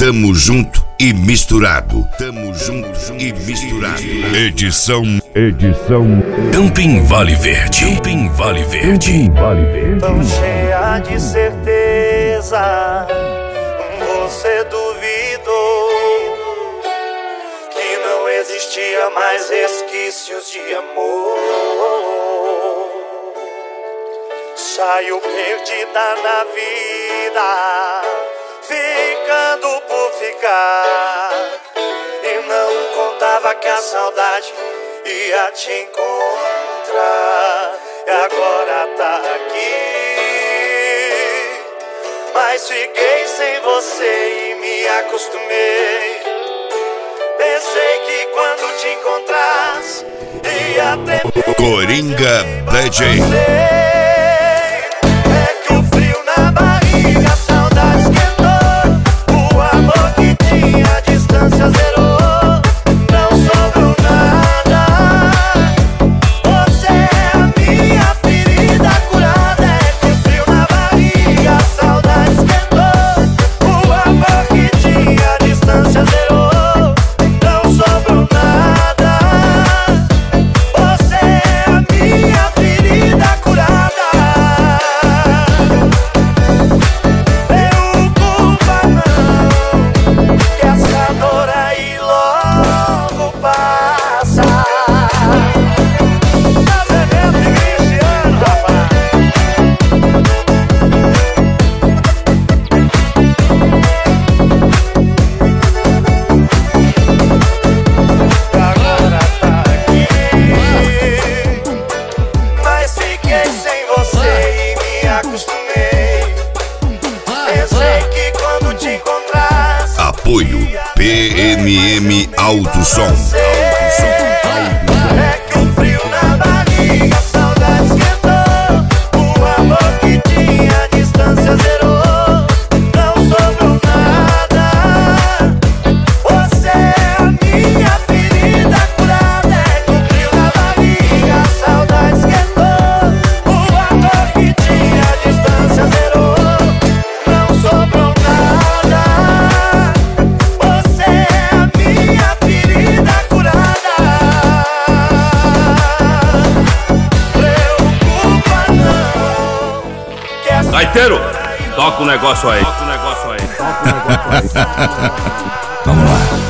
Tamo junto e misturado. Tamo junto e misturado. Edição Camping Vale Verde. Camping Vale Verde. Tão cheia de certeza, você duvidou que não existia mais resquícios de amor. Saiu perdida na vida, ficando por ficar, e não contava que a saudade ia te encontrar. E agora tá aqui, mas fiquei sem você e me acostumei. Pensei que quando te encontrasse ia ter Coringa DJ. É que o frio na barriga, a saudade esquentou. O amor que tinha, a distância zerou. Não sobrou nada. Você é a minha ferida curada. É que o frio na barriga, a saudade esquentou. O amor que tinha, a distância zerou. Não sobrou nada. Você é a minha ferida curada. Preocupa não, que essa dor aí logo passa. Tá bebendo e Cristiano, rapaz. Agora tá aqui, mas fiquei sem você e me acostumei. Pensei que quando te encontrasse Apoio PMM Alto Som. é que o frio na barriga, a saudade esquentou. O amor que tinha, a distância zerou. Não sobrou nada. Você é a minha ferida curada. É que o frio na barriga, a saudade esquentou. O amor que tinha, a distância zerou. Não sobrou nada. Você é a minha ferida curada. Preocupa não, que essa Gaiteiro, dor aí toca o negócio aí. Vamos lá.